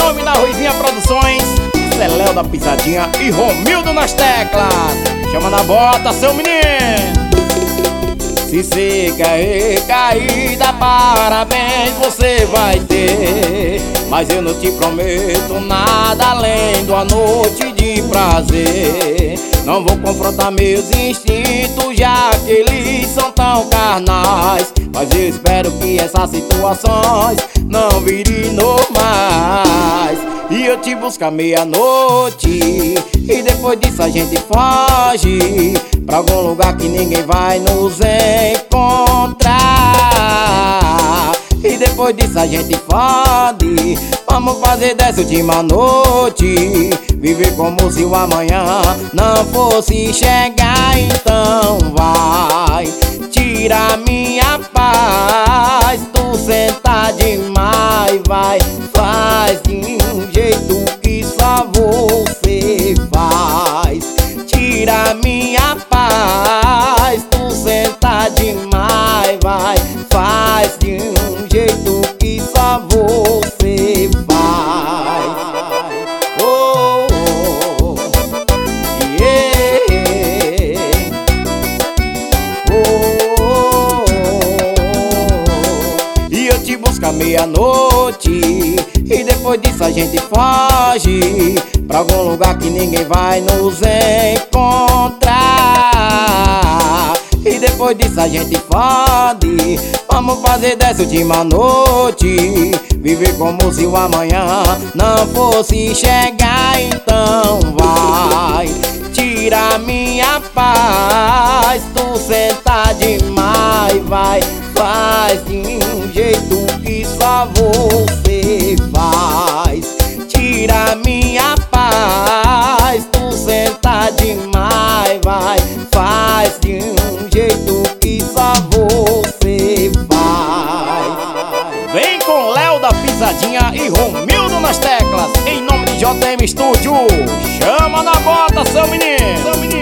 nome da Ruizinha Produções, Léo da Pisadinha e Romildo nas teclas. Chama na bota, seu menino. Se você quer recaída, parabéns você vai ter. Mas eu não te prometo nada além de uma noite de prazer. Não vou confrontar meus instintos, já que eles são tão carnais. Mas eu espero que essas situações não virem normais. E eu te busco à meia-noite, e depois disso a gente foge pra algum lugar que ninguém vai nos encontrar. E depois disso a gente fode, vamos fazer dessa última noite, viver como se o amanhã não fosse chegar. Então vai, tira minha paz, tu senta demais, vai, faz de um jeito que só você faz. Tira minha paz, tu senta demais, vai, faz de um jeito que só você faz. Oh, oh, yeah. Oh, oh, oh. E eu te busco à meia-noite, e depois disso a gente foge pra algum lugar que ninguém vai nos encontrar. E depois disso a gente fode, vamos fazer dessa última noite, viver como se o amanhã não fosse chegar. Então vai, tira minha paz, tu senta demais, vai, faz de um jeito que só você faz. Tira minha paz, tu senta demais, vai, faz de um jeito que só você faz. Vem com Léo da Pisadinha e Romildo nas teclas, em nome de JM Studio. Chama na bota, seu menino.